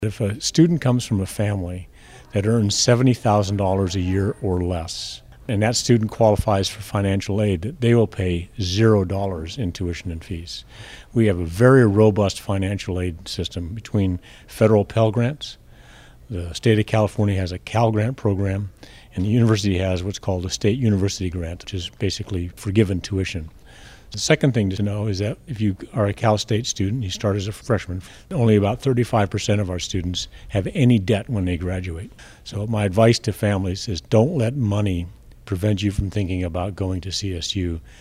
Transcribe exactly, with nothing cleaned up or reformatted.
If a student comes from a family that earns seventy thousand dollars a year or less, and that student qualifies for financial aid, they will pay zero dollars in tuition and fees. We have a very robust financial aid system between federal Pell Grants. The state of California has a Cal Grant program, and the university has what's called a state university grant, which is basically forgiven tuition. The second thing to know is that if you are a Cal State student, you start as a freshman, only about thirty-five percent of our students have any debt when they graduate. So my advice to families is don't let money prevent you from thinking about going to C S U.